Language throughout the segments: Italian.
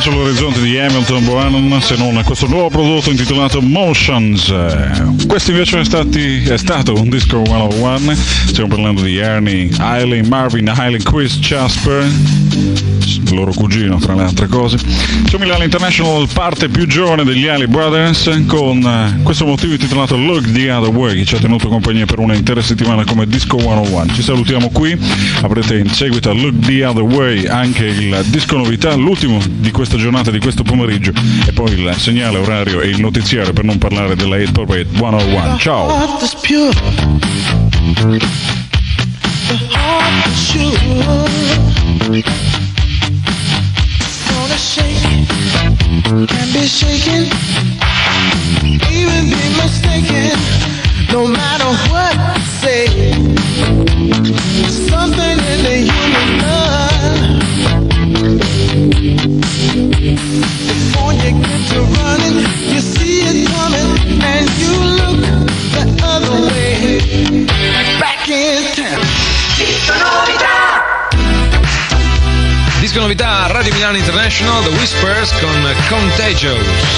sull'orizzonte di Hamilton Bohannon se non questo nuovo prodotto intitolato Motions. Questo invece è stato un disco 101. Stiamo parlando di Ernie Hailey, Marvin Hailey, Chris Jasper, loro cugino fra le altre cose. Su Milano International, parte più giovane degli Hailey Brothers, con questo motivo intitolato Look the Other Way, che ci ha tenuto compagnia per una intera settimana come disco 101. Ci salutiamo qui, avrete in seguito a Look the Other Way anche il disco novità, l'ultimo di questa giornata, di questo pomeriggio, e poi il segnale orario e il notiziario, per non parlare della Hit Parade 101. Ciao! Can be shaken, even be mistaken, no matter what you say. Something in the human blood. Before you get to running, you see it coming, and you look the other way. Back in town. Disco novità Radio Milano International, The Whispers con Contagious.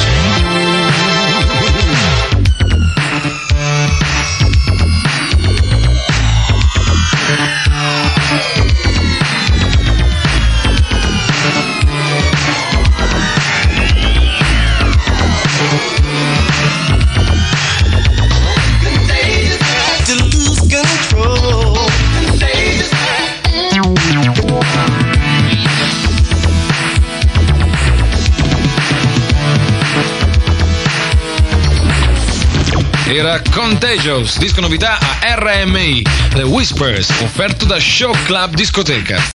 Era Contagious, disco novità a RMI, The Whispers, offerto da Show Club Discoteca.